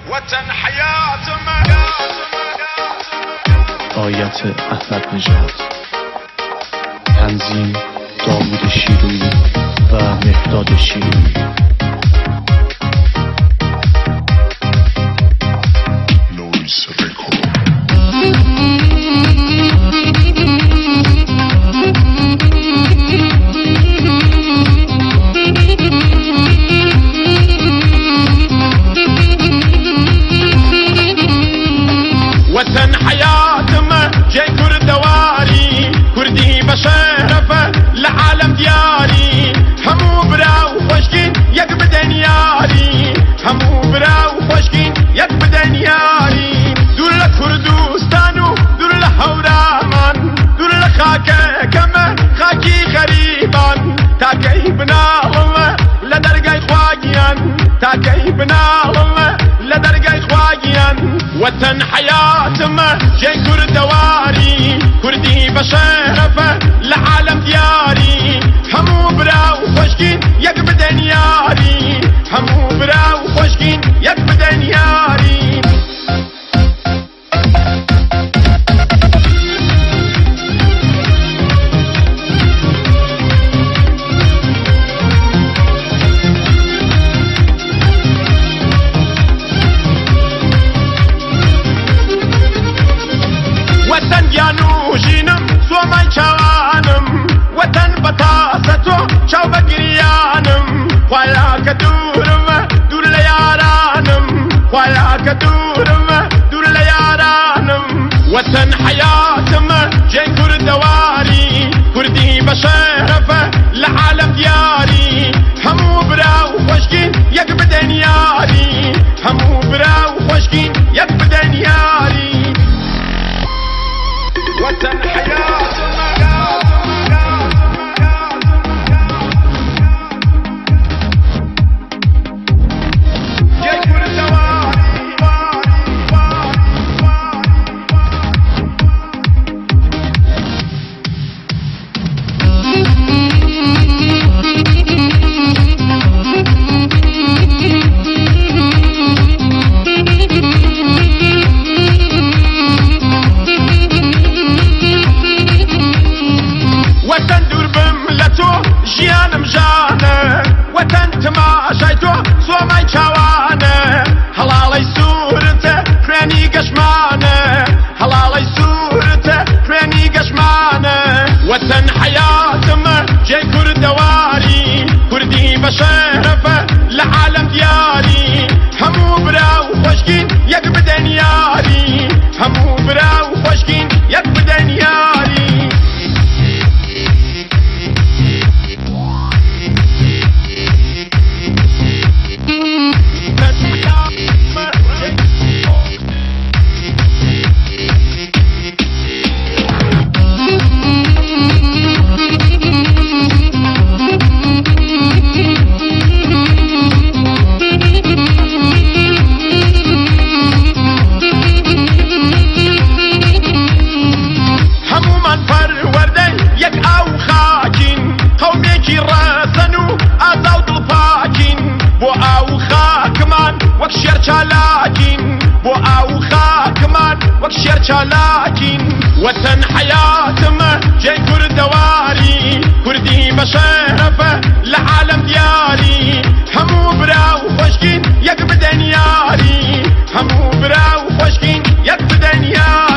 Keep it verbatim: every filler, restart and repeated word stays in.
وطن حياتم آیت احمد نژاد، تنظیم داوود شیرویی و مهداد شیرویی. وطن حياتم جاي كرد دواري كردي بشرفه لعالم دياري همو براو خوشكين يك بدن ياري همو براو خوشكين يك بدن ياري دور لكردوستانو دور لهورامان دور لخاكه كما خاكي غريبان تاكي بنا الله لدرجة خواجيان تاكي بنا الله لدرجة خواجيان وطن حياتم جاي كرد دواري كردي بشرفه لعالم دياري همو براو خوشكين يك بدن ياري همو براو خوشكين يك بدن ياري وطن يانو جينم سوماي چوانم وطن بطاستو چاو بگريانم خوايا كدورم دور ليارانم خوايا كدورم دور ليارانم وطن حياتم جاي كرد دواري كردي بشرفه لعالم دياري همو براو خوشكين يك بدن ياري همو براو خوشكين يك بدن ياري وطن حياتم جاي كرد دواري وطن دور بملتو جيانم جانه وطن تماشايتو سوماي چوانه هلالي سورته فراني قشمانه هلالي سورته فراني قشمانه وطن حياتم جاي كرد دواري كردي بشرفه لعالم دياري همو براو خوشكين يك بدن ياري همو براو خوشكين يك بدن ياري وكشير شالاكين بو او خاكمان وكشير شالاكين وطن حياتم جاي كرد دواري كردي بشرفه لعالم دياري همو براو خوشكين يك بدن ياري همو براو خوشكين يك بدن ياري